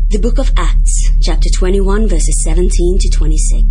The book of Acts, chapter 21, verses 17 to 26.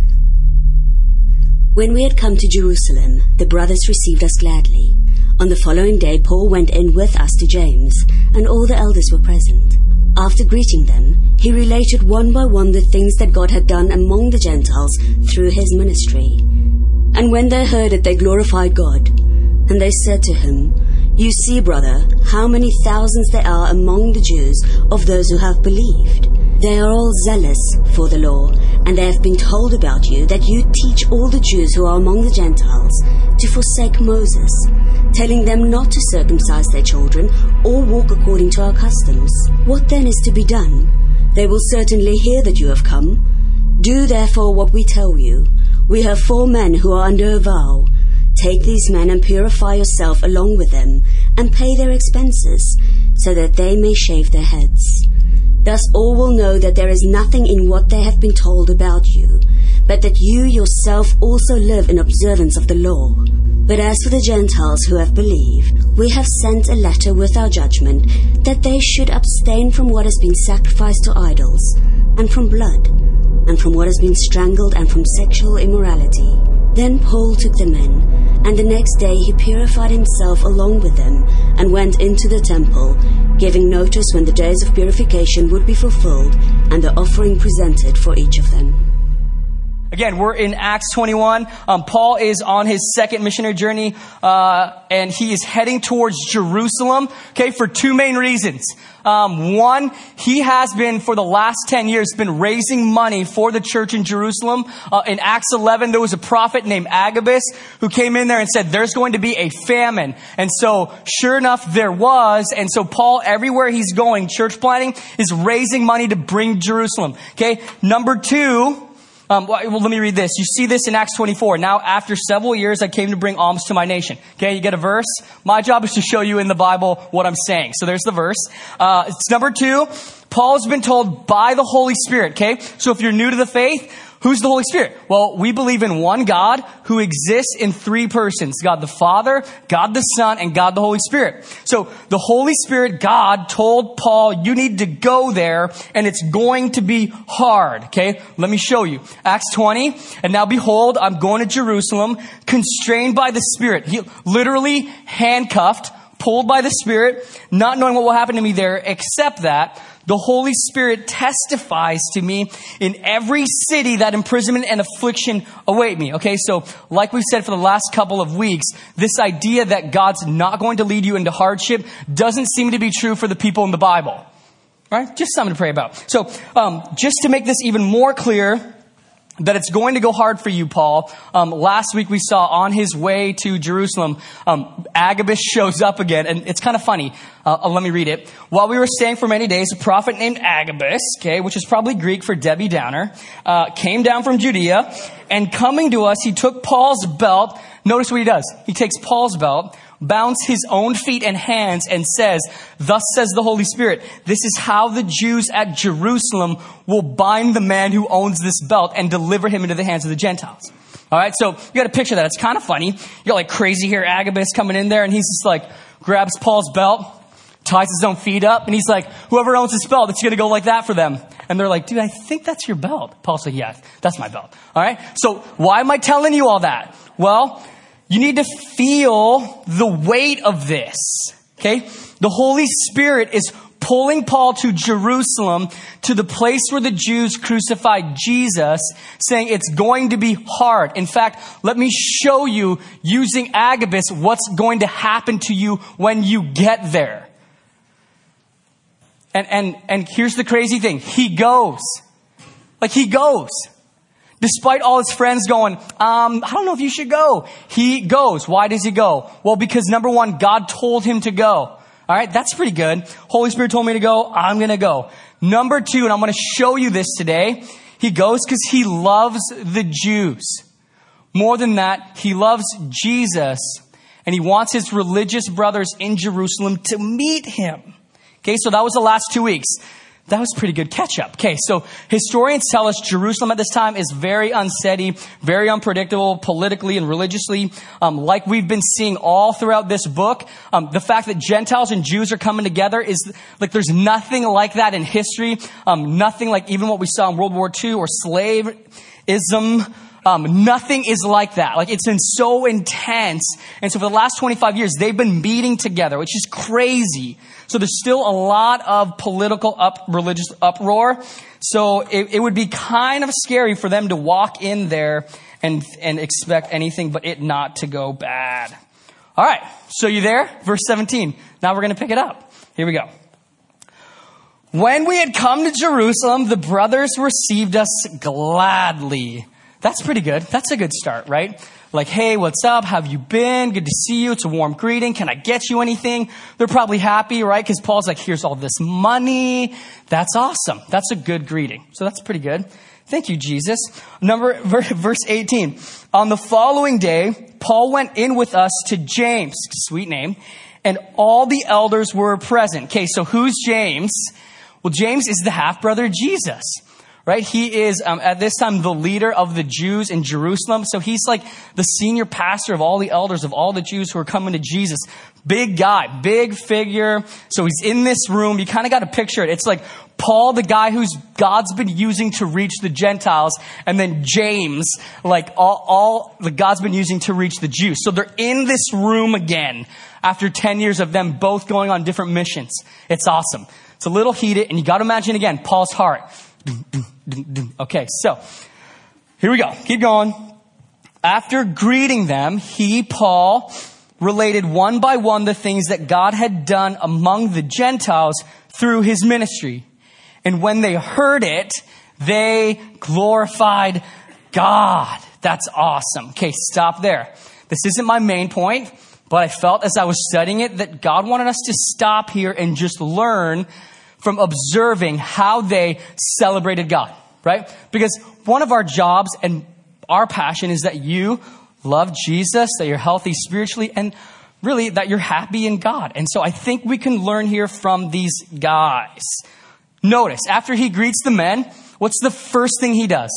When we had come to Jerusalem, the brothers received us gladly. On the following day, Paul went in with us to James, and all the elders were present. After greeting them, he related one by one the things that God had done among the Gentiles through his ministry. And when they heard it, they glorified God. And they said to him, "You see, brother, how many thousands there are among the Jews of those who have believed. They are all zealous for the law, and they have been told about you that you teach all the Jews who are among the Gentiles to forsake Moses, telling them not to circumcise their children or walk according to our customs. What then is to be done? They will certainly hear that you have come. Do therefore what we tell you. We have 4 men who are under a vow. Take these men and purify yourself along with them, and pay their expenses, so that they may shave their heads. Thus all will know that there is nothing in what they have been told about you, but that you yourself also live in observance of the law. But as for the Gentiles who have believed, we have sent a letter with our judgment, that they should abstain from what has been sacrificed to idols, and from blood, and from what has been strangled, and from sexual immorality." Then Paul took them in, and the next day he purified himself along with them, and went into the temple, giving notice when the days of purification would be fulfilled, and the offering presented for each of them. Again, we're in Acts 21. Paul is on his second missionary journey, and he is heading towards Jerusalem, okay, for 2 main reasons. One, he has been, for the last 10 years, been raising money for the church in Jerusalem. In Acts 11, there was a prophet named Agabus who came in there and said, there's going to be a famine. And so, sure enough, there was. And so Paul, everywhere he's going, church planting, is raising money to bring Jerusalem. Okay, number 2, well, let me read this. You see this in Acts 24. "Now, after several years, I came to bring alms to my nation." Okay, you get a verse. My job is to show you in the Bible what I'm saying. So there's the verse. It's number 2. Paul's been told by the Holy Spirit. Okay, so if you're new to the faith, who's the Holy Spirit? Well, we believe in one God who exists in 3 persons. God the Father, God the Son, and God the Holy Spirit. So the Holy Spirit, God, told Paul, you need to go there, and it's going to be hard. Okay, let me show you. Acts 20, "And now behold, I'm going to Jerusalem, constrained by the Spirit." He literally handcuffed, pulled by the Spirit, not knowing what will happen to me there, except that the Holy Spirit testifies to me in every city that imprisonment and affliction await me. Okay, so like we've said for the last couple of weeks, this idea that God's not going to lead you into hardship doesn't seem to be true for the people in the Bible. Right? Just something to pray about. So just to make this even more clear, that it's going to go hard for you, Paul. Last week we saw on his way to Jerusalem, Agabus shows up again, and it's kind of funny. Let me read it. "While we were staying for many days, a prophet named Agabus," okay, which is probably Greek for Debbie Downer, came down from Judea, and coming to us, he took Paul's belt. Notice what he does. He takes Paul's belt, bounds his own feet and hands, and says, "Thus says the Holy Spirit, this is how the Jews at Jerusalem will bind the man who owns this belt and deliver him into the hands of the Gentiles." All right, so you got to picture that. It's kind of funny. You got like crazy hair Agabus coming in there, and he's just like, grabs Paul's belt, ties his own feet up, and he's like, whoever owns this belt, it's going to go like that for them. And they're like, "Dude, I think that's your belt." Paul's like, "Yeah, that's my belt." All right, so why am I telling you all that? Well, you need to feel the weight of this, okay? The Holy Spirit is pulling Paul to Jerusalem, to the place where the Jews crucified Jesus, saying it's going to be hard. In fact, let me show you, using Agabus, what's going to happen to you when you get there. And here's the crazy thing. He goes. Like, he goes. Despite all his friends going, I don't know if you should go. He goes. Why does he go? Well, because number 1, God told him to go. All right, that's pretty good. Holy Spirit told me to go. I'm going to go. Number 2, and I'm going to show you this today. He goes because he loves the Jews. More than that, he loves Jesus, and he wants his religious brothers in Jerusalem to meet him. Okay, so that was the last 2 weeks. That was pretty good catch-up. Okay, so historians tell us Jerusalem at this time is very unsteady, very unpredictable politically and religiously. Like we've been seeing all throughout this book, the fact that Gentiles and Jews are coming together is like there's nothing like that in history. Nothing like even what we saw in World War II or slaveism. Nothing is like that. Like it's been so intense. And so for the last 25 years, they've been meeting together, which is crazy. So there's still a lot of political religious uproar. So it would be kind of scary for them to walk in there and expect anything but it not to go bad. All right. So you there? Verse 17. Now we're going to pick it up. Here we go. When we had come to Jerusalem, the brothers received us gladly. That's pretty good. That's a good start, right? Like, hey, what's up? How have you been? Good to see you. It's a warm greeting. Can I get you anything? They're probably happy, right? Because Paul's like, here's all this money. That's awesome. That's a good greeting. So that's pretty good. Thank you, Jesus. Verse 18. On the following day, Paul went in with us to James, sweet name, and all the elders were present. Okay, so who's James? Well, James is the half-brother of Jesus. Right? He is, at this time, the leader of the Jews in Jerusalem. So he's like the senior pastor of all the elders of all the Jews who are coming to Jesus. Big guy, big figure. So he's in this room. You kind of got to picture it. It's like Paul, the guy who's God's been using to reach the Gentiles. And then James, like all the God's been using to reach the Jews. So they're in this room again after 10 years of them both going on different missions. It's awesome. It's a little heated. And you got to imagine again, Paul's heart. Okay, so here we go. Keep going. After greeting them, Paul, related one by one the things that God had done among the Gentiles through his ministry. And when they heard it, they glorified God. That's awesome. Okay, stop there. This isn't my main point, but I felt as I was studying it that God wanted us to stop here and just learn from observing how they celebrated God, right? Because one of our jobs and our passion is that you love Jesus, that you're healthy spiritually, and really that you're happy in God. And so I think we can learn here from these guys. Notice, after he greets the men, what's the first thing he does?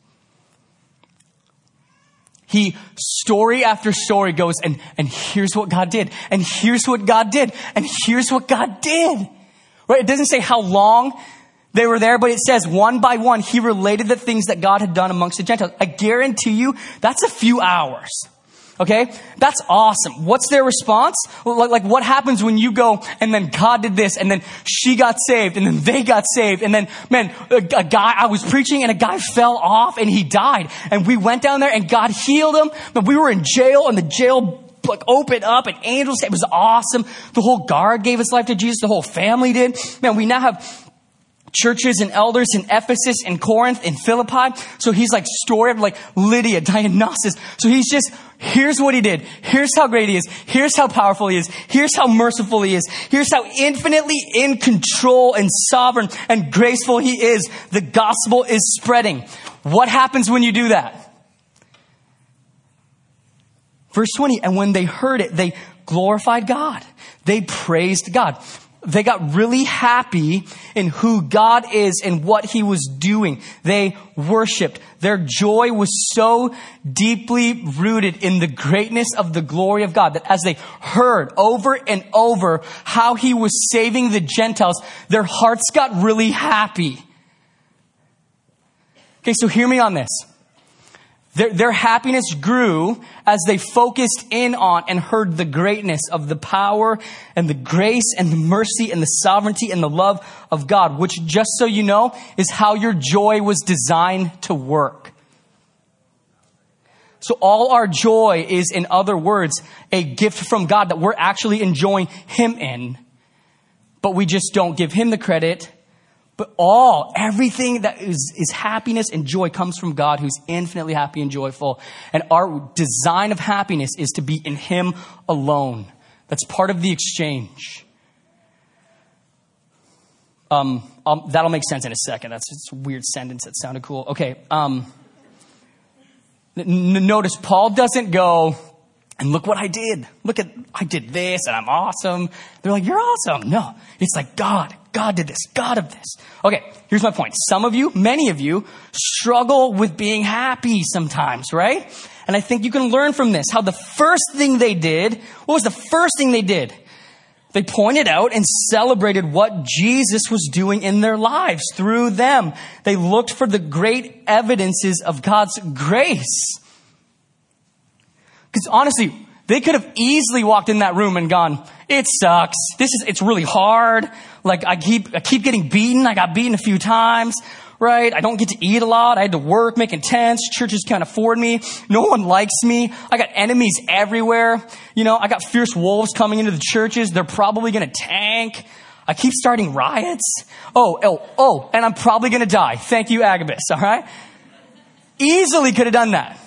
He, story after story, goes, and here's what God did, and here's what God did, and here's what God did. Right? It doesn't say how long they were there, but it says one by one, he related the things that God had done amongst the Gentiles. I guarantee you, that's a few hours. Okay? That's awesome. What's their response? Like what happens when you go and then God did this and then she got saved and then they got saved and then, man, a guy, I was preaching and a guy fell off and he died and we went down there and God healed him, but we were in jail and the jail like opened up and angels, it was awesome. The whole guard gave his life to Jesus. The whole family did. Man, we now have churches and elders in Ephesus and Corinth and Philippi. So he's like story of like Lydia, Dionysus. So he's just, here's what he did. Here's how great he is. Here's how powerful he is. Here's how merciful he is. Here's how infinitely in control and sovereign and graceful he is. The gospel is spreading. What happens when you do that? Verse 20, and when they heard it, they glorified God. They praised God. They got really happy in who God is and what he was doing. They worshiped. Their joy was so deeply rooted in the greatness of the glory of God that as they heard over and over how he was saving the Gentiles, their hearts got really happy. Okay, so hear me on this. Their happiness grew as they focused in on and heard the greatness of the power and the grace and the mercy and the sovereignty and the love of God, which, just so you know, is how your joy was designed to work. So all our joy is, in other words, a gift from God that we're actually enjoying him in, but we just don't give him the credit. But everything that is happiness and joy comes from God, who's infinitely happy and joyful. And our design of happiness is to be in him alone. That's part of the exchange. That'll make sense in a second. That's just a weird sentence that sounded cool. Okay. Notice Paul doesn't go, And look what I did. I did this and I'm awesome. They're like, you're awesome. No, it's like God did this. God of this. Okay, here's my point. Some of you, many of you, struggle with being happy sometimes, right? And I think you can learn from this. How the first thing they did, what was the first thing they did? They pointed out and celebrated what Jesus was doing in their lives through them. They looked for the great evidences of God's grace. Because honestly, they could have easily walked in that room and gone, it sucks. It's really hard. Like I keep getting beaten. I got beaten a few times, right? I don't get to eat a lot. I had to work making tents. Churches can't afford me. No one likes me. I got enemies everywhere. I got fierce wolves coming into the churches. They're probably going to tank. I keep starting riots. Oh, and I'm probably going to die. Thank you, Agabus. All right. Easily could have done that.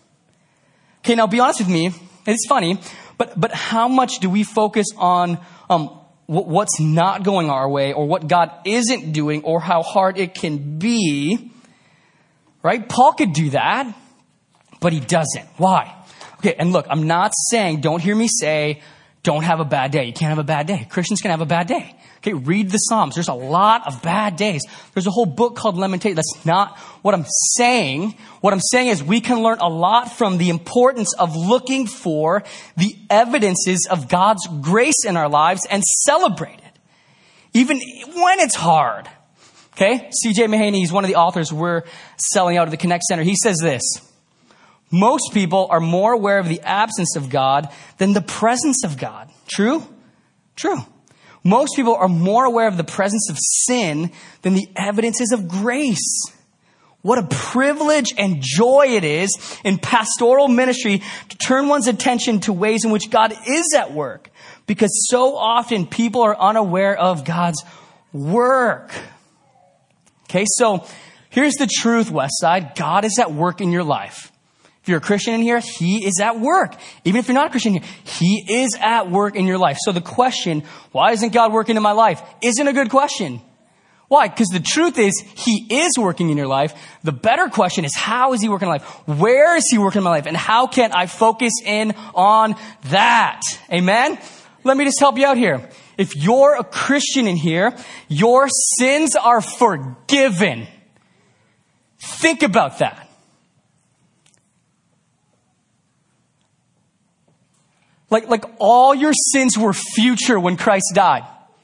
Okay, now be honest with me. It's funny, but how much do we focus on what's not going our way, or what God isn't doing, or how hard it can be? Right? Paul could do that, but he doesn't. Why? Okay, and look, I'm not saying, don't hear me say, don't have a bad day. You can't have a bad day. Christians can have a bad day. Okay, read the Psalms. There's a lot of bad days. There's a whole book called Lamentations. That's not what I'm saying. What I'm saying is we can learn a lot from the importance of looking for the evidences of God's grace in our lives and celebrate it, even when it's hard. Okay, C.J. Mahaney, he's one of the authors we're selling out at the Connect Center. He says this: most people are more aware of the absence of God than the presence of God. True? True. Most people are more aware of the presence of sin than the evidences of grace. What a privilege and joy it is in pastoral ministry to turn one's attention to ways in which God is at work, because so often people are unaware of God's work. Okay, so here's the truth, Westside. God is at work in your life. If you're a Christian in here, He is at work. Even if you're not a Christian here, He is at work in your life. So the question, why isn't God working in my life, isn't a good question. Why? Because the truth is, He is working in your life. The better question is, how is He working in my life? Where is He working in my life? And how can I focus in on that? Amen? Let me just help you out here. If you're a Christian in here, your sins are forgiven. Think about that. Like all your sins were future when Christ died.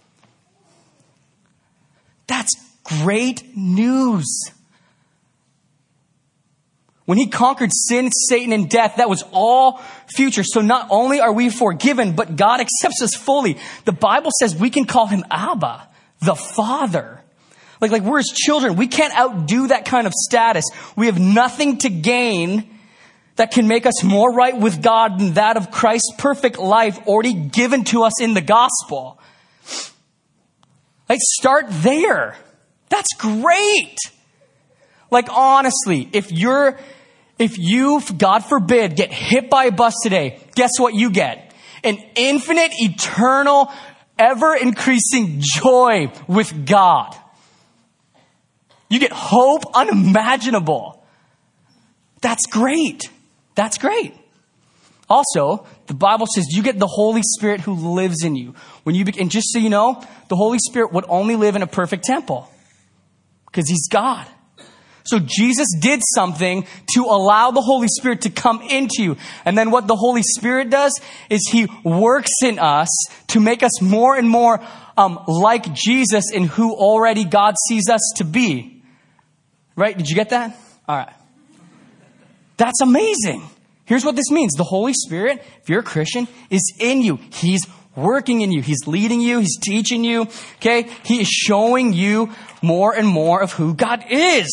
That's great news. When He conquered sin, Satan, and death, that was all future. So not only are we forgiven, but God accepts us fully. The Bible says we can call Him Abba, the Father. Like we're His children. We can't outdo that kind of status. We have nothing to gain that can make us more right with God than that of Christ's perfect life already given to us in the gospel. Like, start there. That's great. Like, honestly, if you, God forbid, get hit by a bus today, guess what you get? An infinite, eternal, ever-increasing joy with God. You get hope unimaginable. That's great. That's great. Also, the Bible says you get the Holy Spirit who lives in you. And just so you know, the Holy Spirit would only live in a perfect temple because He's God. So Jesus did something to allow the Holy Spirit to come into you. And then what the Holy Spirit does is He works in us to make us more and more like Jesus in who already God sees us to be. Right? Did you get that? All right. That's amazing. Here's what this means. The Holy Spirit, if you're a Christian, is in you. He's working in you. He's leading you. He's teaching you. Okay? He is showing you more and more of who God is.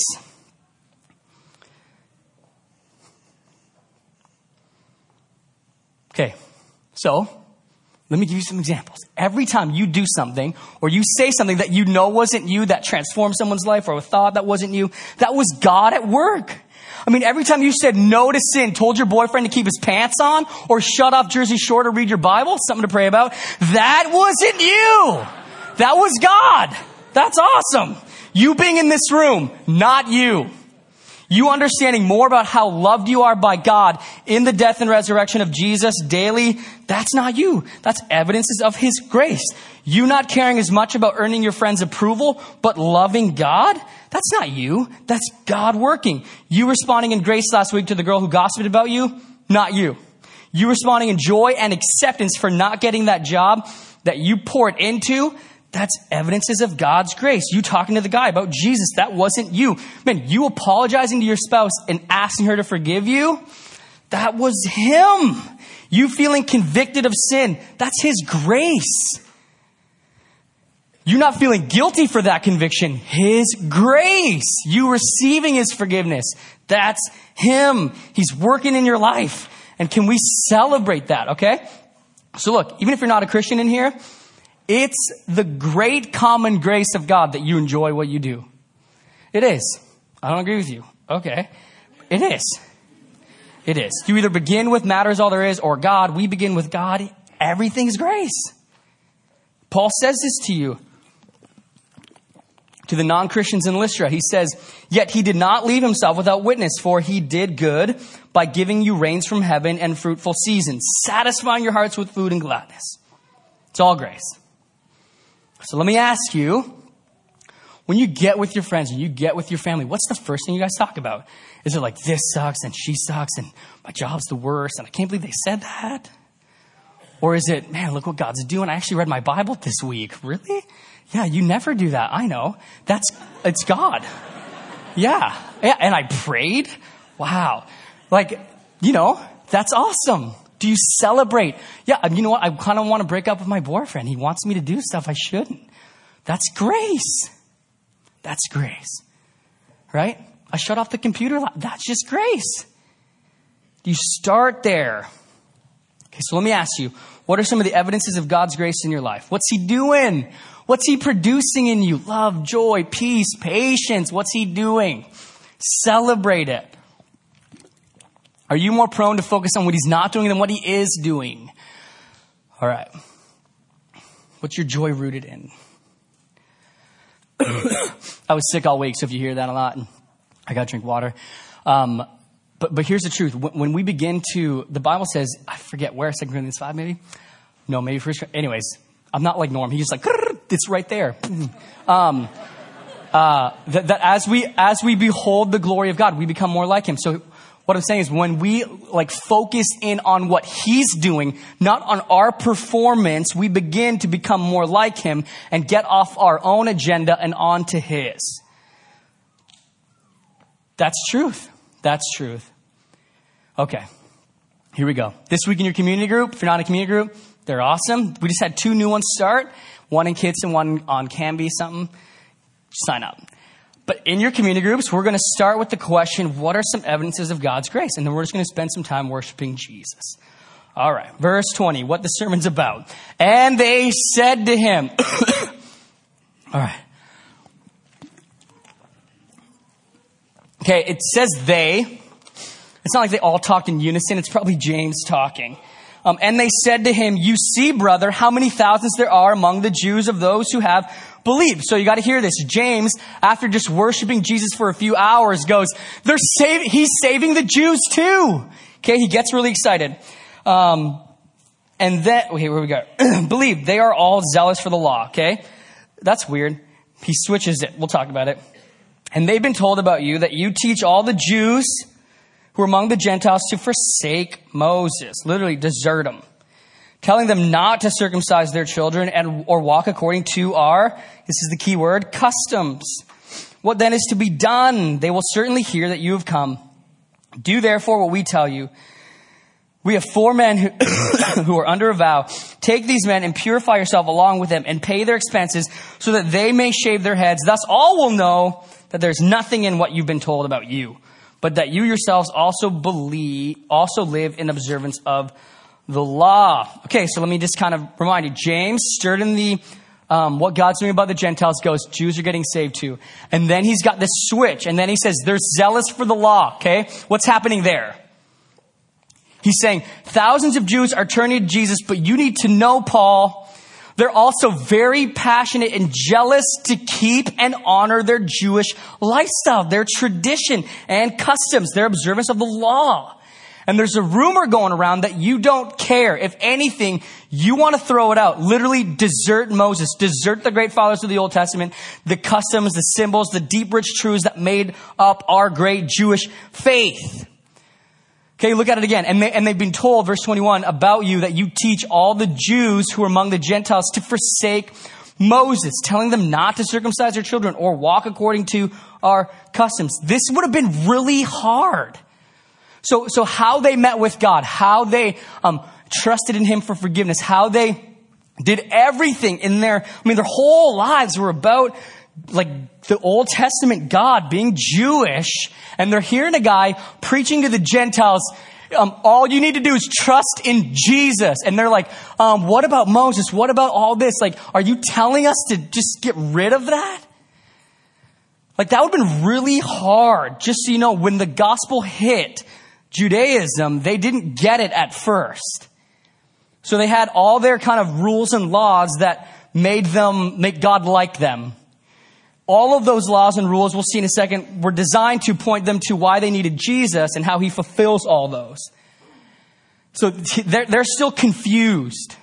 Okay. So, let me give you some examples. Every time you do something or you say something that you know wasn't you, that transformed someone's life, or a thought that wasn't you, that was God at work. I mean, every time you said no to sin, told your boyfriend to keep his pants on, or shut off Jersey Shore to read your Bible, something to pray about, that wasn't you. That was God. That's awesome. You being in this room, not you. You understanding more about how loved you are by God in the death and resurrection of Jesus daily, that's not you. That's evidences of his grace. You not caring as much about earning your friends' approval, but loving God, that's not you. That's God working. You responding in grace last week to the girl who gossiped about you, not you. You responding in joy and acceptance for not getting that job that you poured into, that's evidences of God's grace. You talking to the guy about Jesus, that wasn't you. Man, you apologizing to your spouse and asking her to forgive you, that was him. You feeling convicted of sin, that's his grace. You not feeling guilty for that conviction, his grace. You receiving his forgiveness, that's him. He's working in your life. And can we celebrate that, okay? So look, even if you're not a Christian in here, it's the great common grace of God that you enjoy what you do. It is. I don't agree with you. Okay. It is. It is. You either begin with matters all there is or God. We begin with God. Everything's grace. Paul says this to you. To the non-Christians in Lystra, he says, yet he did not leave himself without witness, for he did good by giving you rains from heaven and fruitful seasons, satisfying your hearts with food and gladness. It's all grace. So let me ask you, when you get with your friends and you get with your family, what's the first thing you guys talk about? Is it like, this sucks and she sucks and my job's the worst and I can't believe they said that? Or is it, man, look what God's doing. I actually read my Bible this week. Really? Yeah, you never do that. I know. It's God. Yeah. And I prayed. Wow. Like, that's awesome. Do you celebrate? Yeah. You know what? I kind of want to break up with my boyfriend. He wants me to do stuff I shouldn't. That's grace. That's grace. Right? I shut off the computer. That's just grace. You start there. Okay. So let me ask you, what are some of the evidences of God's grace in your life? What's he doing? What's he producing in you? Love, joy, peace, patience. What's he doing? Celebrate it. Are you more prone to focus on what he's not doing than what he is doing? All right. What's your joy rooted in? I was sick all week, so if you hear that a lot, I got to drink water. But here's the truth. When we begin to, the Bible says, I forget where, 2 Corinthians 5 maybe? No, maybe 1. Anyways, I'm not like Norm. He's just like, it's right there. That as we behold the glory of God, we become more like him. So what I'm saying is when we focus in on what he's doing, not on our performance, we begin to become more like him and get off our own agenda and onto his. That's truth. That's truth. Okay. Here we go. This week in your community group, if you're not in a community group, they're awesome. We just had 2 new ones start. One in Kids and one on Canby something. Sign up. But in your community groups, we're going to start with the question, what are some evidences of God's grace? And then we're just going to spend some time worshiping Jesus. All right. Verse 20, what the sermon's about. And they said to him, all right. Okay, it says they. It's not like they all talked in unison. It's probably James talking. And they said to him, you see, brother, how many thousands there are among the Jews of those who have believed. So you got to hear this. James, after just worshiping Jesus for a few hours, goes, he's saving the Jews too. Okay, he gets really excited. And then, okay, where we go? Believe, they are all zealous for the law. Okay, that's weird. He switches it. We'll talk about it. And they've been told about you that you teach all the Jews who are among the Gentiles to forsake Moses, literally desert him, telling them not to circumcise their children or walk according to our, this is the key word, customs. What then is to be done? They will certainly hear that you have come. Do therefore what we tell you. We have 4 men who are under a vow. Take these men and purify yourself along with them and pay their expenses so that they may shave their heads. Thus all will know that there's nothing in what you've been told about you, but that you yourselves also live in observance of the law. Okay, so let me just kind of remind you. James, stirred in the what God's doing about the Gentiles, goes, Jews are getting saved too. And then he's got this switch. And then he says, they're zealous for the law. Okay, what's happening there? He's saying, thousands of Jews are turning to Jesus, but you need to know, Paul, They're also very passionate and jealous to keep and honor their Jewish lifestyle, their tradition and customs, their observance of the law. And there's a rumor going around that you don't care. If anything, you want to throw it out. Literally desert Moses, desert the great fathers of the Old Testament, the customs, the symbols, the deep, rich truths that made up our great Jewish faith. Okay, look at it again. And they've been told, verse 21, about you that you teach all the Jews who are among the Gentiles to forsake Moses, telling them not to circumcise their children or walk according to our customs. This would have been really hard. So how they met with God, how they trusted in Him for forgiveness, how they did everything in their whole lives were about like the Old Testament God being Jewish, and they're hearing a guy preaching to the Gentiles, all you need to do is trust in Jesus. And they're like, what about Moses? What about all this? Like, are you telling us to just get rid of that? Like, that would have been really hard. Just so you know, when the gospel hit Judaism, they didn't get it at first. So they had all their kind of rules and laws that make God like them. All of those laws and rules, we'll see in a second, were designed to point them to why they needed Jesus and how He fulfills all those. So they're still confused.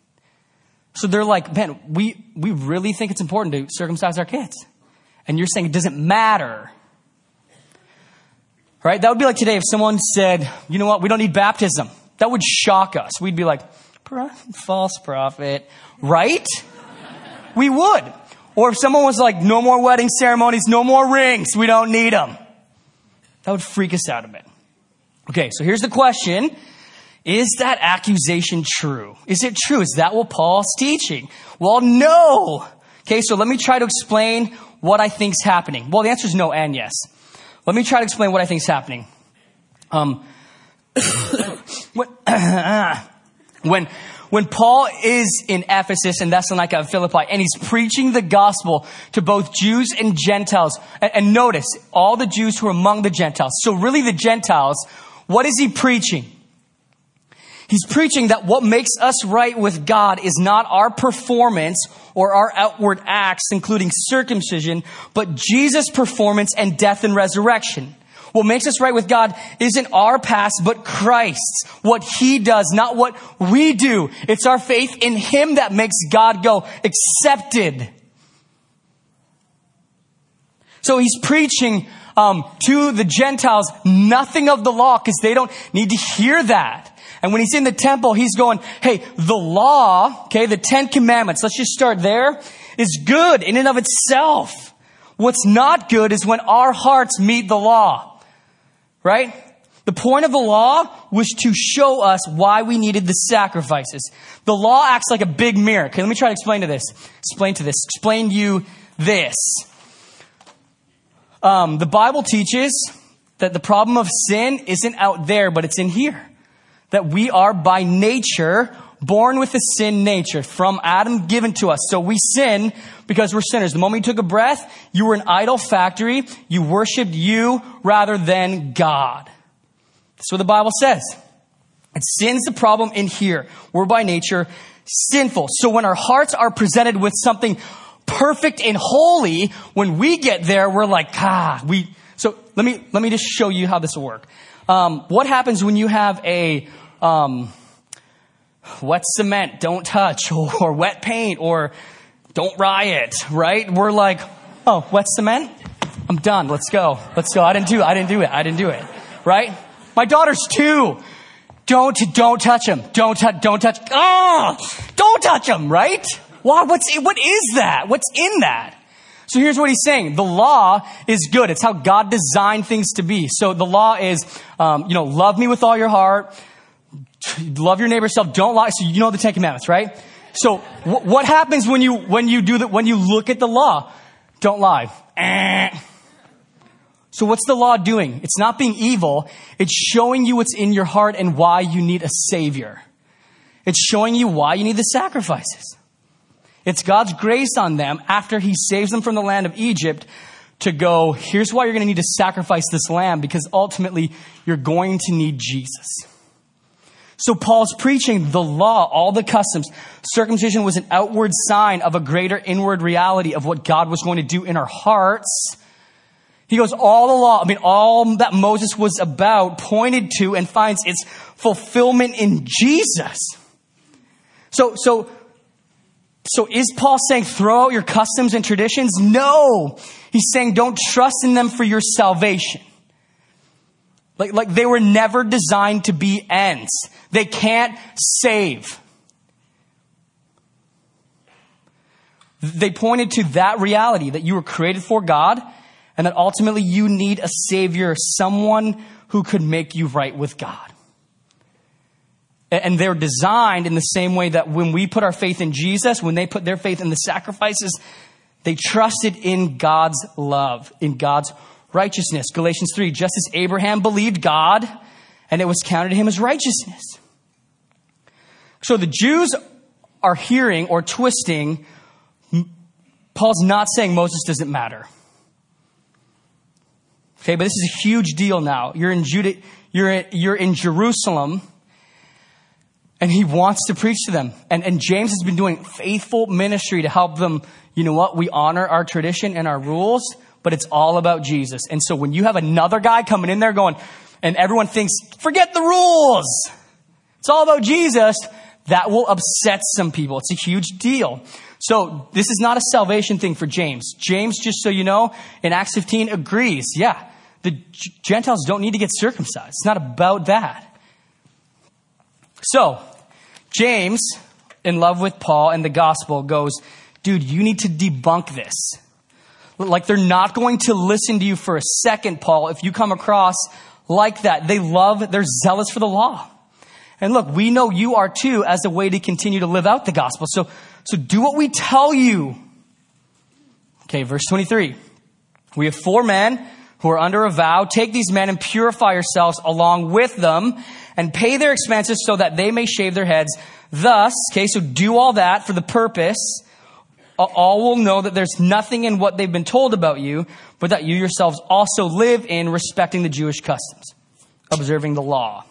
So they're like, man, we really think it's important to circumcise our kids. And you're saying it doesn't matter. Right? That would be like today if someone said, you know what, we don't need baptism. That would shock us. We'd be like, false prophet. Right? We would. Or if someone was like, no more wedding ceremonies, no more rings, we don't need them. That would freak us out a bit. Okay, so here's the question. Is that accusation true? Is it true? Is that what Paul's teaching? Well, no. Okay, so let me try to explain what I think's happening. Well, the answer is no and yes. Let me try to explain what I think's happening. When Paul is in Ephesus and Thessalonica and Philippi, and he's preaching the gospel to both Jews and Gentiles, and notice, all the Jews who are among the Gentiles. So really the Gentiles, what is he preaching? He's preaching that what makes us right with God is not our performance or our outward acts, including circumcision, but Jesus' performance and death and resurrection. What makes us right with God isn't our past, but Christ's. What He does, not what we do. It's our faith in Him that makes God go accepted. So he's preaching to the Gentiles nothing of the law because they don't need to hear that. And when he's in the temple, he's going, hey, the law, okay, the 10 Commandments, let's just start there, is good in and of itself. What's not good is when our hearts meet the law. Right? The point of the law was to show us why we needed the sacrifices. The law acts like a big mirror. Okay, let me try to explain you this. The Bible teaches that the problem of sin isn't out there, but it's in here. That we are by nature born with a sin nature from Adam given to us. So we sin because we're sinners. The moment you took a breath, you were an idol factory. You worshiped you rather than God. That's what the Bible says. And sin's the problem in here. We're by nature sinful. So when our hearts are presented with something perfect and holy, when we get there, we're like, So let me just show you how this will work. What happens when you have a wet cement, don't touch, or wet paint, or don't riot, right? We're like, oh, wet cement? I'm done. Let's go. I didn't do it. Right? My daughter's 2. Don't touch him. Don't touch. Don't touch him, right? What is that? What's in that? So here's what he's saying. The law is good. It's how God designed things to be. So the law is, love me with all your heart. Love your neighbor yourself. Don't lie. So you know the 10 Commandments, right? So what happens when you look at the law? Don't lie. So what's the law doing? It's not being evil. It's showing you what's in your heart and why you need a savior. It's showing you why you need the sacrifices. It's God's grace on them after He saves them from the land of Egypt to go, here's why you're going to need to sacrifice this lamb, because ultimately you're going to need Jesus. So Paul's preaching the law, all the customs. Circumcision was an outward sign of a greater inward reality of what God was going to do in our hearts. He goes, all the law, all that Moses was about pointed to and finds its fulfillment in Jesus. So is Paul saying throw out your customs and traditions? No. He's saying don't trust in them for your salvation. Like they were never designed to be ends. They can't save. They pointed to that reality that you were created for God and that ultimately you need a savior, someone who could make you right with God. And they're designed in the same way that when we put our faith in Jesus, when they put their faith in the sacrifices, they trusted in God's love, in God's righteousness. Galatians 3, just as Abraham believed God, and it was counted to him as righteousness. So the Jews are hearing or twisting. Paul's not saying Moses doesn't matter. Okay, but this is a huge deal now. You're in Jerusalem, and he wants to preach to them. And James has been doing faithful ministry to help them. You know what? We honor our tradition and our rules, but it's all about Jesus. And so when you have another guy coming in there going, and everyone thinks, forget the rules, it's all about Jesus, that will upset some people. It's a huge deal. So this is not a salvation thing for James. James, just so you know, in Acts 15 agrees. Yeah, the Gentiles don't need to get circumcised. It's not about that. So James, in love with Paul and the gospel, goes, dude, you need to debunk this. Like they're not going to listen to you for a second, Paul, if you come across like that. They're zealous for the law. And look, we know you are too, as a way to continue to live out the gospel. So do what we tell you. Okay, verse 23. We have 4 men who are under a vow. Take these men and purify yourselves along with them and pay their expenses so that they may shave their heads. Thus, okay, so do all that for the purpose. All will know that there's nothing in what they've been told about you, but that you yourselves also live in respecting the Jewish customs, observing the law.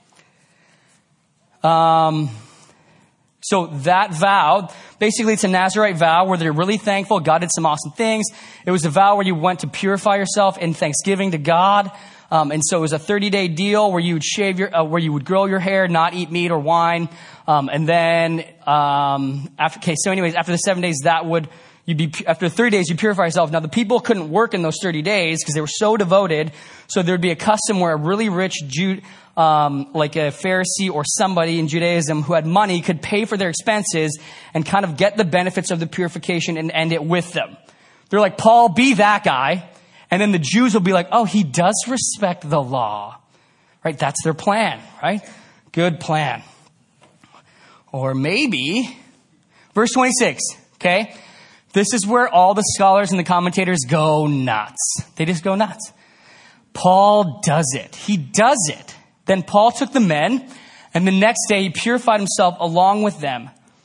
So that vow, basically it's a Nazirite vow where they're really thankful. God did some awesome things. It was a vow where you went to purify yourself in thanksgiving to God. And so it was a 30-day deal where you would where you would grow your hair, not eat meat or wine. And then, after the 7 days, after 30 days, you purify yourself. Now, the people couldn't work in those 30 days because they were so devoted. So there'd be a custom where a really rich Jew, like a Pharisee or somebody in Judaism who had money could pay for their expenses and kind of get the benefits of the purification and end it with them. They're like, Paul, be that guy. And then the Jews will be like, oh, he does respect the law, right? That's their plan, right? Good plan. Or maybe, verse 26, okay? This is where all the scholars and the commentators go nuts. They just go nuts. Paul does it. He does it. Then Paul took the men, and the next day he purified himself along with them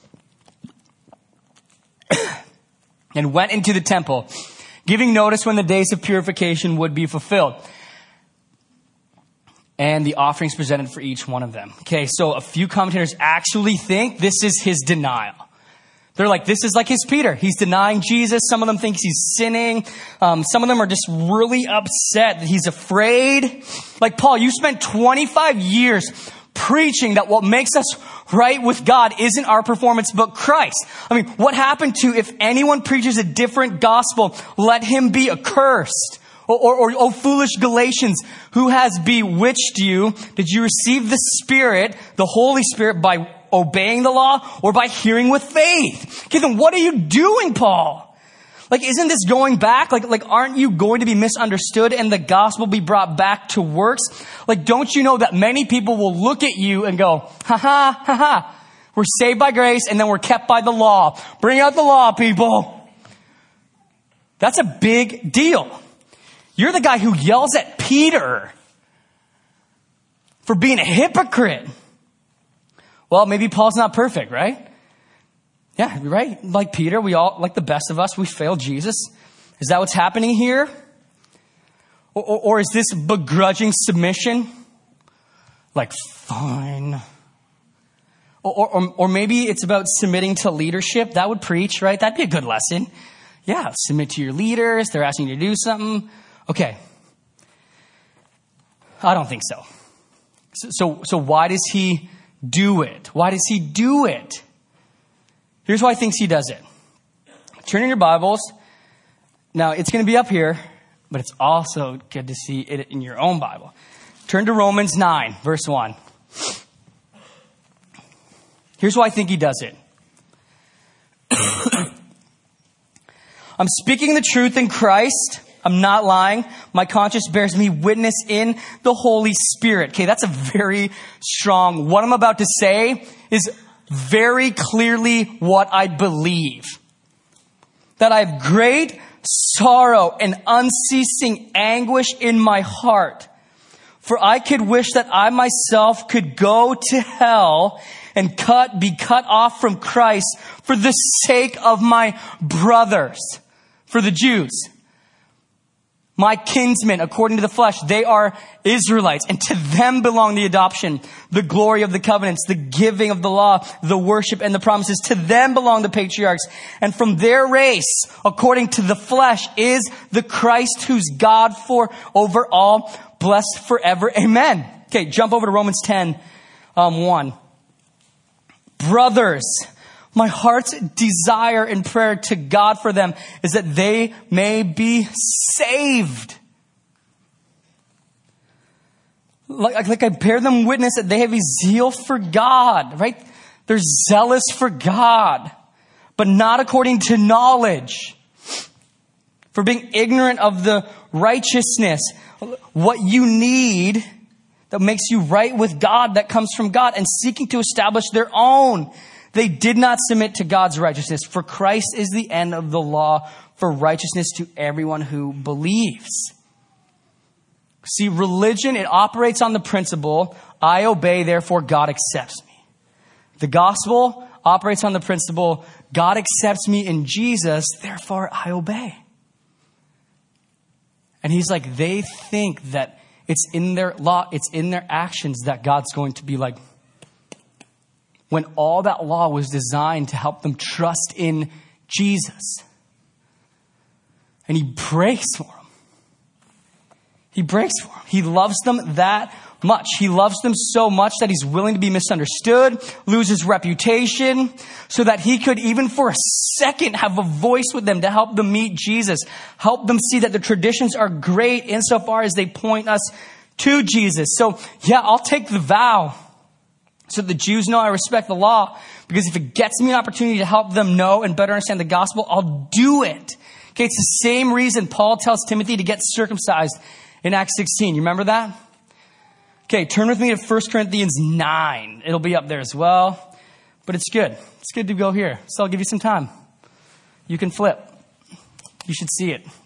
and went into the temple, giving notice when the days of purification would be fulfilled. And the offerings presented for each one of them. Okay, so a few commentators actually think this is his denial. They're like, this is like his Peter. He's denying Jesus. Some of them think he's sinning. Some of them are just really upset that he's afraid. Like, Paul, you spent 25 years preaching that what makes us right with God isn't our performance, but Christ. I mean, what happened to if anyone preaches a different gospel, let him be accursed? Or foolish Galatians, who has bewitched you? Did you receive the Spirit, the Holy Spirit, by obeying the law or by hearing with faith? Okay, then what are you doing, Paul? Like, isn't this going back? Like, aren't you going to be misunderstood and the gospel be brought back to works? Like, don't you know that many people will look at you and go, ha ha, ha ha. We're saved by grace and then we're kept by the law. Bring out the law, people. That's a big deal. You're the guy who yells at Peter for being a hypocrite. Well, maybe Paul's not perfect, right? Yeah, right? Like Peter, we all, like the best of us, we failed Jesus. Is that what's happening here? Or is this begrudging submission? Like, fine, Or maybe it's about submitting to leadership. That would preach, right? That'd be a good lesson. Yeah, submit to your leaders. They're asking you to do something. Okay. I don't think so. So why does he do it? Why does he do it? Here's why I think he does it. Turn in your Bibles. Now, it's going to be up here, but it's also good to see it in your own Bible. Turn to Romans 9, verse 1. Here's why I think he does it. I'm speaking the truth in Christ. I'm not lying. My conscience bears me witness in the Holy Spirit. Okay, that's a very strong. What I'm about to say is very clearly what I believe. That I have great sorrow and unceasing anguish in my heart. For I could wish that I myself could go to hell and be cut off from Christ for the sake of my brothers, for the Jews. My kinsmen, according to the flesh, they are Israelites, and to them belong the adoption, the glory of the covenants, the giving of the law, the worship and the promises. To them belong the patriarchs, and from their race, according to the flesh, is the Christ who's God for over all, blessed forever. Amen. Okay, jump over to Romans 10, 1. Brothers, my heart's desire and prayer to God for them is that they may be saved. Like I bear them witness that they have a zeal for God, right? They're zealous for God, but not according to knowledge. For being ignorant of the righteousness, what you need that makes you right with God, that comes from God, and seeking to establish their own. They did not submit to God's righteousness, for Christ is the end of the law for righteousness to everyone who believes. See, religion, it operates on the principle, I obey, therefore God accepts me. The gospel operates on the principle, God accepts me in Jesus, therefore I obey. And he's like, they think that it's in their law, it's in their actions that God's going to be like, when all that law was designed to help them trust in Jesus. And he breaks for them. He breaks for them. He loves them that much. He loves them so much that he's willing to be misunderstood, lose his reputation, so that he could even for a second have a voice with them to help them meet Jesus. Help them see that the traditions are great insofar as they point us to Jesus. So yeah, I'll take the vow so the Jews know I respect the law, because if it gets me an opportunity to help them know and better understand the gospel, I'll do it. Okay, it's the same reason Paul tells Timothy to get circumcised in Acts 16. You remember that? Okay, turn with me to 1 Corinthians 9. It'll be up there as well, but it's good. It's good to go here. So I'll give you some time. You can flip. You should see it.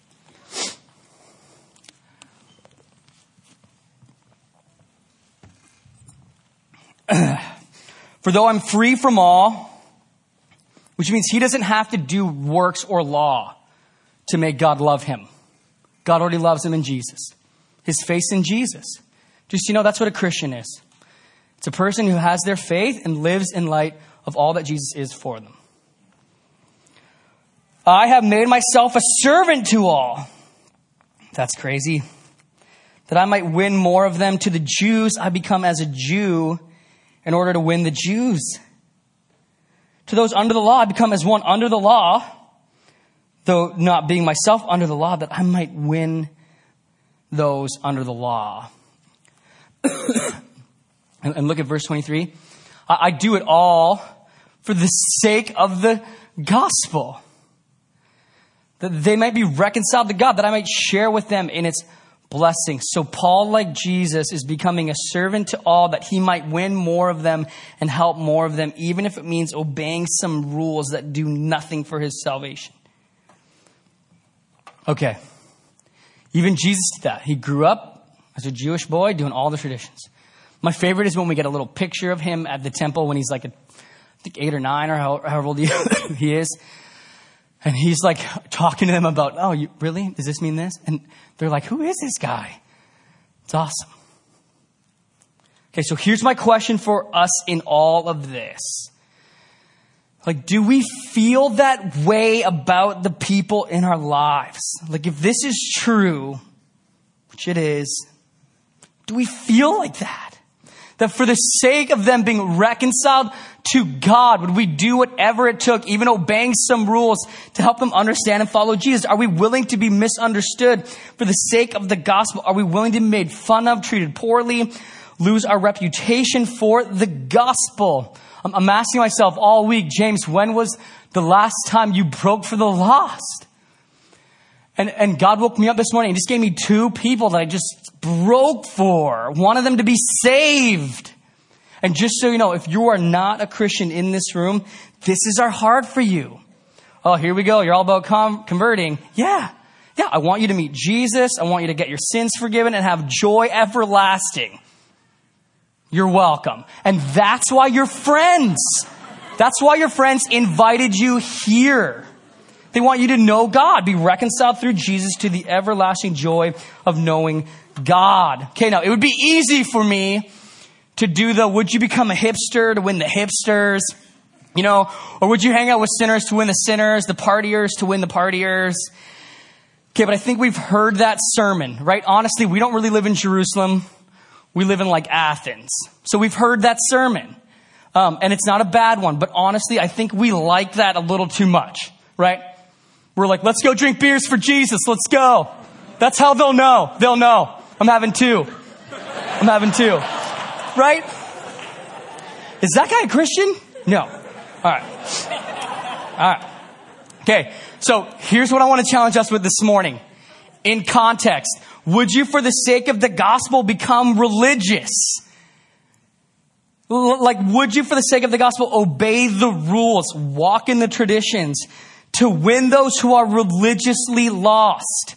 For though I'm free from all, which means he doesn't have to do works or law to make God love him. God already loves him in Jesus. His faith in Jesus. Just, that's what a Christian is. It's a person who has their faith and lives in light of all that Jesus is for them. I have made myself a servant to all. That's crazy. That I might win more of them. To the Jews, I become as a Jew in order to win the Jews. To those under the law, I become as one under the law, though not being myself under the law, that I might win those under the law. And look at verse 23. I do it all for the sake of the gospel, that they might be reconciled to God, that I might share with them in its blessing. So Paul, like Jesus, is becoming a servant to all that he might win more of them and help more of them, even if it means obeying some rules that do nothing for his salvation. Okay. Even Jesus did that. He grew up as a Jewish boy doing all the traditions. My favorite is when we get a little picture of him at the temple when he's like, I think 8 or 9 or however old he is. And he's like talking to them about, oh, really? Does this mean this? And they're like, who is this guy? It's awesome. Okay, so here's my question for us in all of this. Like, do we feel that way about the people in our lives? Like, if this is true, which it is, do we feel like that? That for the sake of them being reconciled to God, would we do whatever it took, even obeying some rules, to help them understand and follow Jesus? Are we willing to be misunderstood for the sake of the gospel? Are we willing to be made fun of, treated poorly, lose our reputation for the gospel? I'm asking myself all week, James, when was the last time you broke for the lost? And God woke me up this morning and just gave me 2 people that I just broke for. Wanted them to be saved. And just so you know, if you are not a Christian in this room, this is our heart for you. Oh, here we go. You're all about converting. Yeah. I want you to meet Jesus. I want you to get your sins forgiven and have joy everlasting. You're welcome. And that's why you're friends. That's why your friends invited you here. They want you to know God, be reconciled through Jesus to the everlasting joy of knowing God. Okay, now it would be easy for me to do the, would you become a hipster to win the hipsters? You know, or would you hang out with sinners to win the sinners, the partiers to win the partiers? Okay, but I think we've heard that sermon, right? Honestly, we don't really live in Jerusalem. We live in like Athens. So we've heard that sermon. And it's not a bad one, but honestly, I think we like that a little too much, right? We're like, let's go drink beers for Jesus. Let's go. That's how they'll know. They'll know. I'm having 2. Right? Is that guy a Christian? No. All right. Okay. So here's what I want to challenge us with this morning. In context, would you, for the sake of the gospel, become religious? Like, would you, for the sake of the gospel, obey the rules, walk in the traditions, to win those who are religiously lost?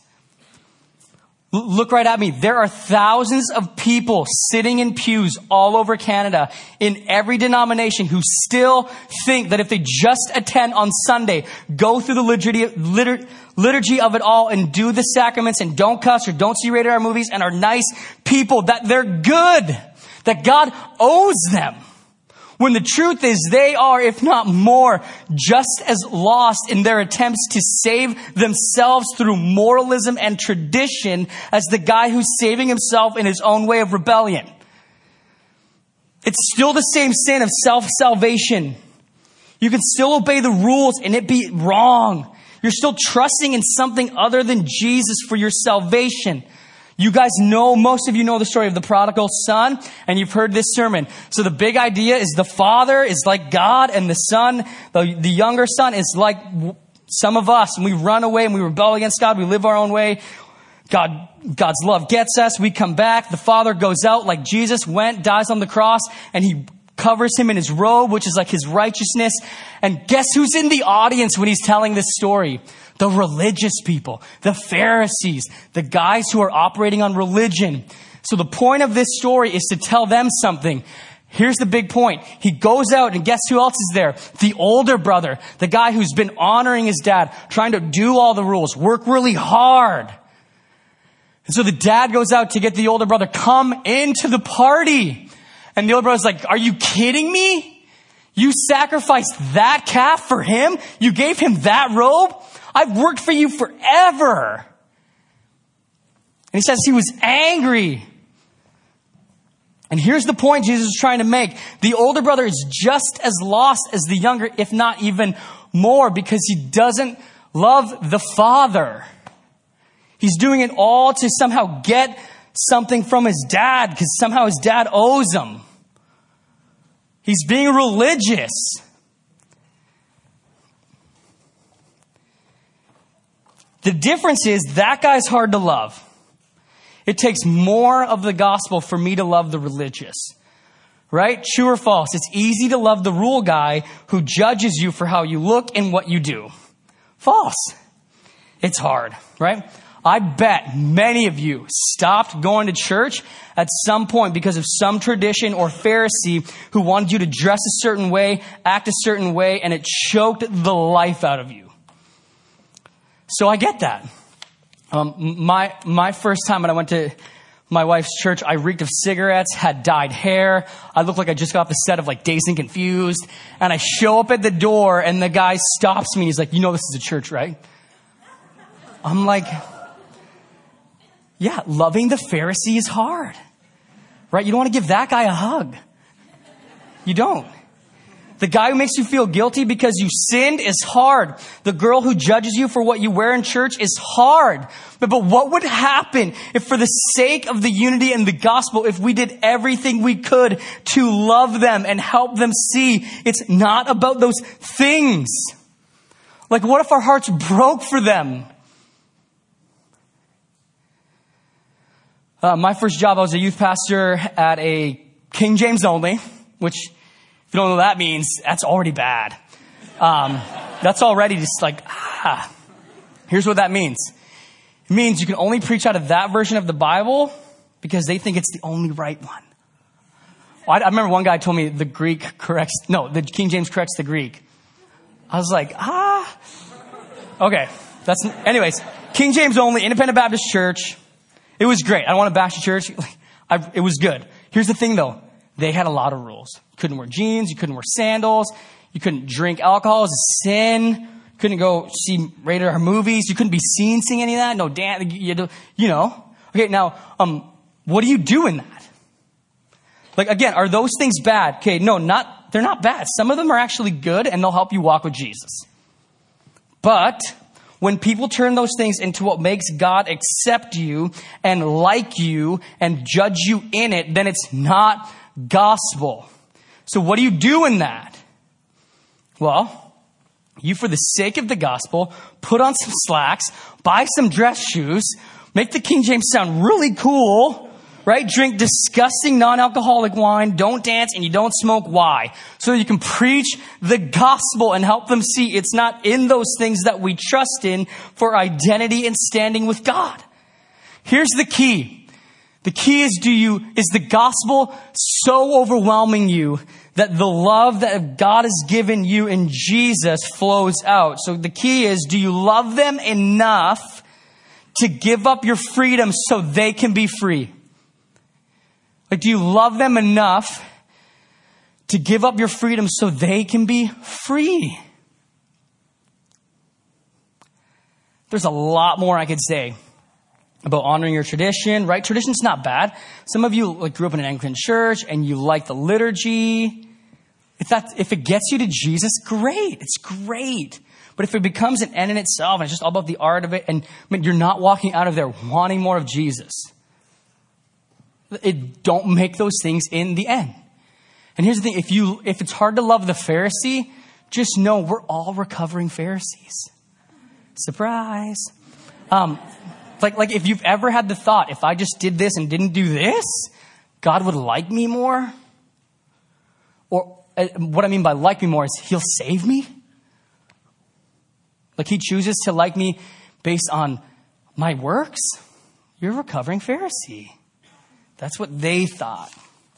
Look right at me. There are thousands of people sitting in pews all over Canada in every denomination who still think that if they just attend on Sunday, go through the liturgy of it all and do the sacraments and don't cuss or don't see rated R movies and are nice people, that they're good, that God owes them. When the truth is they are, if not more, just as lost in their attempts to save themselves through moralism and tradition as the guy who's saving himself in his own way of rebellion. It's still the same sin of self-salvation. You can still obey the rules and it be wrong. You're still trusting in something other than Jesus for your salvation. You guys know, most of you know the story of the prodigal son, and you've heard this sermon. So the big idea is the father is like God, and the son, the younger son, is like some of us. And we run away and we rebel against God. We live our own way. God's love gets us. We come back. The father goes out like Jesus went, dies on the cross, and he covers him in his robe, which is like his righteousness. And guess who's in the audience when he's telling this story? The religious people, the Pharisees, the guys who are operating on religion. So the point of this story is to tell them something. Here's the big point. He goes out and guess who else is there? The older brother, the guy who's been honoring his dad, trying to do all the rules, work really hard. And so the dad goes out to get the older brother, come into the party. And the older brother's like, are you kidding me? You sacrificed that calf for him? You gave him that robe? I've worked for you forever. And he says he was angry. And here's the point Jesus is trying to make. The older brother is just as lost as the younger, if not even more, because he doesn't love the father. He's doing it all to somehow get something from his dad, because somehow his dad owes him. He's being religious. The difference is that guy's hard to love. It takes more of the gospel for me to love the religious. Right? True or false? It's easy to love the rule guy who judges you for how you look and what you do. False. It's hard, right? I bet many of you stopped going to church at some point because of some tradition or Pharisee who wanted you to dress a certain way, act a certain way, and it choked the life out of you. So I get that. My first time when I went to my wife's church, I reeked of cigarettes, had dyed hair. I looked like I just got off the set of like Dazed and Confused. And I show up at the door and the guy stops me. He's like, you know this is a church, right? I'm like, yeah, loving the Pharisee is hard, right? You don't want to give that guy a hug. You don't. The guy who makes you feel guilty because you sinned is hard. The girl who judges you for what you wear in church is hard. But what would happen if for the sake of the unity and the gospel, if we did everything we could to love them and help them see it's not about those things? Like, what if our hearts broke for them? My first job, I was a youth pastor at a King James only, which, if you don't know what that means, that's already bad. That's already just like, Here's what that means. It means you can only preach out of that version of the Bible because they think it's the only right one. I remember one guy told me the King James corrects the Greek. I was like, okay. Anyways, King James only, Independent Baptist Church. It was great. I don't want to bash the church. It was good. Here's the thing though. They had a lot of rules. You couldn't wear jeans. You couldn't wear sandals. You couldn't drink alcohol. It was a sin. You couldn't go see rated R movies. You couldn't be seen seeing any of that. No dance. You know. Okay, now, what do you do in that? Like, again, are those things bad? Okay, no, they're not bad. Some of them are actually good and they'll help you walk with Jesus. But when people turn those things into what makes God accept you and like you and judge you in it, then it's not gospel. So what do you do in that? Well, you, for the sake of the gospel, put on some slacks, buy some dress shoes, make the King James sound really cool, right? Drink disgusting non-alcoholic wine, don't dance, and you don't smoke. Why? So you can preach the gospel and help them see it's not in those things that we trust in for identity and standing with God. Here's the key. The key is, is the gospel so overwhelming you that the love that God has given you in Jesus flows out? So the key is, do you love them enough to give up your freedom so they can be free? Like, do you love them enough to give up your freedom so they can be free? There's a lot more I could say about honoring your tradition, right? Tradition's not bad. Some of you grew up in an Anglican church and you like the liturgy. If it gets you to Jesus, great. It's great. But if it becomes an end in itself and it's just all about the art of it, and you're not walking out of there wanting more of Jesus, don't make those things in the end. And here's the thing. If it's hard to love the Pharisee, just know we're all recovering Pharisees. Surprise. Like if you've ever had the thought, if I just did this and didn't do this, God would like me more. Or what I mean by like me more is he'll save me. Like he chooses to like me based on my works. You're a recovering Pharisee. That's what they thought.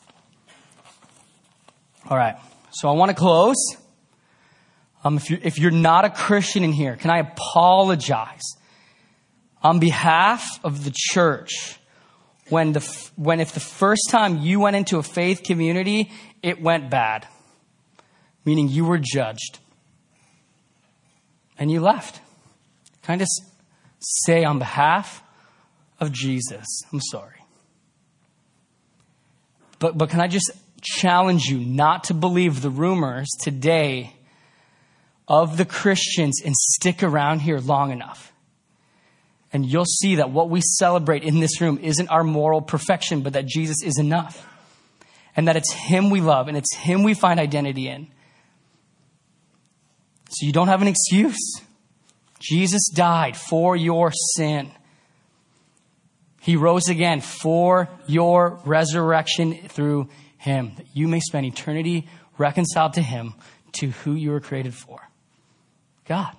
All right. So I want to close. If you're not a Christian in here, can I apologize on behalf of the church if the first time you went into a faith community, it went bad, meaning you were judged and you left. Can I just say on behalf of Jesus, I'm sorry. But can I just challenge you not to believe the rumors today of the Christians and stick around here long enough. And you'll see that what we celebrate in this room isn't our moral perfection, but that Jesus is enough. And that it's him we love and it's him we find identity in. So you don't have an excuse. Jesus died for your sin. He rose again for your resurrection through him, that you may spend eternity reconciled to him, to who you were created for, God.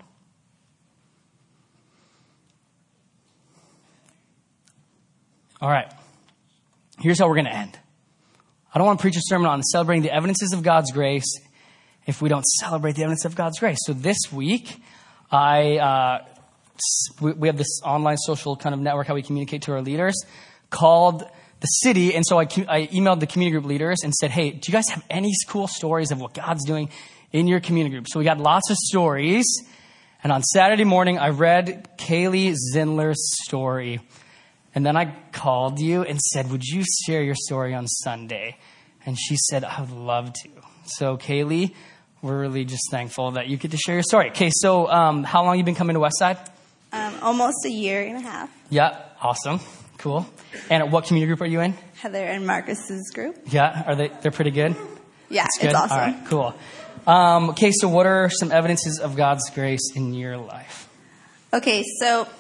All right. Here's how we're going to end. I don't want to preach a sermon on celebrating the evidences of God's grace if we don't celebrate the evidence of God's grace. So this week, we have this online social kind of network, how we communicate to our leaders, called the city. And so I emailed the community group leaders and said, hey, do you guys have any cool stories of what God's doing in your community group? So we got lots of stories. And on Saturday morning, I read Kaylee Zindler's story. And then I called you and said, would you share your story on Sunday? And she said, I would love to. So Kaylee, we're really just thankful that you get to share your story. Okay, so how long have you been coming to Westside? Almost a year and a half. Yeah, awesome. Cool. And what community group are you in? Heather and Marcus's group. Yeah, they're pretty good? Yeah, That's good? it's awesome. All right, cool. Okay, so what are some evidences of God's grace in your life? Okay, so,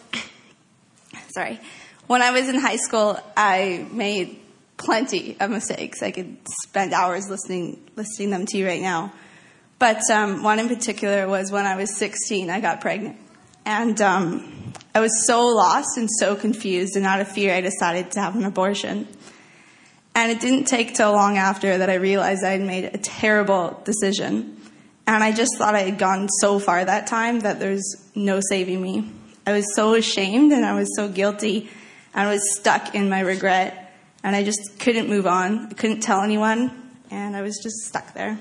when I was in high school, I made plenty of mistakes. I could spend hours listing them to you right now. But one in particular was when I was 16, I got pregnant. And I was so lost and so confused, and out of fear, I decided to have an abortion. And it didn't take till long after that I realized I had made a terrible decision. And I just thought I had gone so far that time that there's no saving me. I was so ashamed and I was so guilty. And I was stuck in my regret. And I just couldn't move on. I couldn't tell anyone. And I was just stuck there.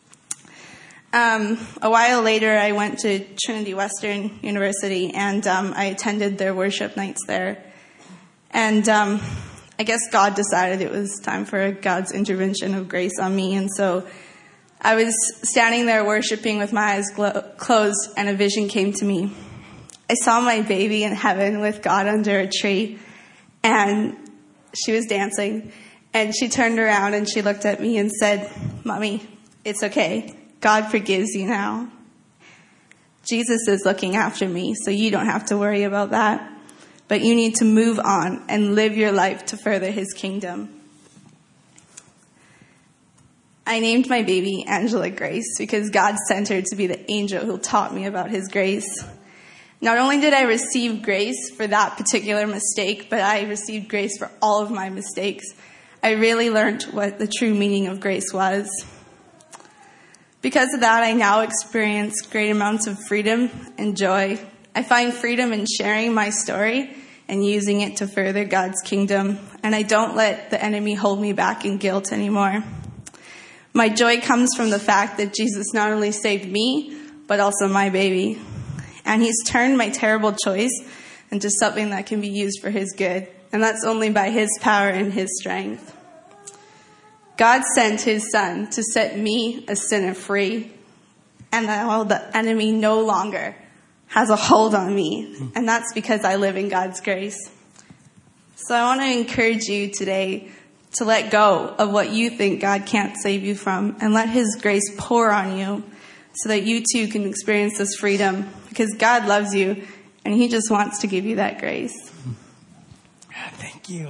A while later, I went to Trinity Western University, and I attended their worship nights there. And I guess God decided it was time for God's intervention of grace on me. And so I was standing there worshiping with my eyes closed, and a vision came to me. I saw my baby in heaven with God under a tree, and she was dancing. And she turned around and she looked at me and said, "Mommy, it's okay. God forgives you now. Jesus is looking after me, so you don't have to worry about that. But you need to move on and live your life to further his kingdom." I named my baby Angela Grace because God sent her to be the angel who taught me about his grace. Not only did I receive grace for that particular mistake, but I received grace for all of my mistakes. I really learned what the true meaning of grace was. Because of that, I now experience great amounts of freedom and joy. I find freedom in sharing my story and using it to further God's kingdom. And I don't let the enemy hold me back in guilt anymore. My joy comes from the fact that Jesus not only saved me, but also my baby. And he's turned my terrible choice into something that can be used for his good. And that's only by his power and his strength. God sent his son to set me, a sinner, free. And now the enemy no longer has a hold on me. And that's because I live in God's grace. So I want to encourage you today to let go of what you think God can't save you from and let his grace pour on you so that you too can experience this freedom, because God loves you and he just wants to give you that grace. Thank you.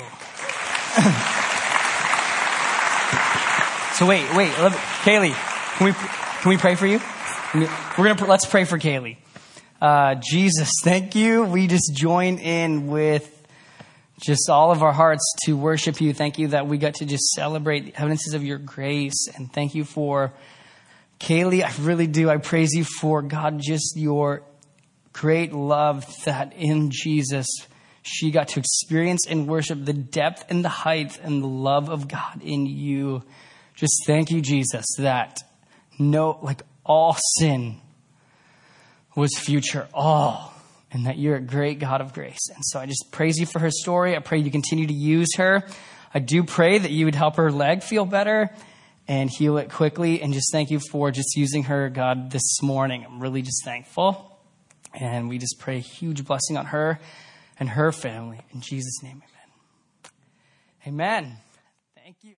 So wait, Kaylee, can we pray for you? Let's pray for Kaylee. Jesus, thank you. We just join in with just all of our hearts to worship you. Thank you that we got to just celebrate the evidences of your grace. And thank you for Kaylee. I really do. I praise you for, God, just your great love that in Jesus she got to experience and worship the depth and the height and the love of God in you. Just thank you, Jesus, that all sin was future, and that you're a great God of grace. And so I just praise you for her story. I pray you continue to use her. I do pray that you would help her leg feel better and heal it quickly. And just thank you for just using her, God, this morning. I'm really just thankful. And we just pray a huge blessing on her and her family. In Jesus' name, amen. Amen. Thank you.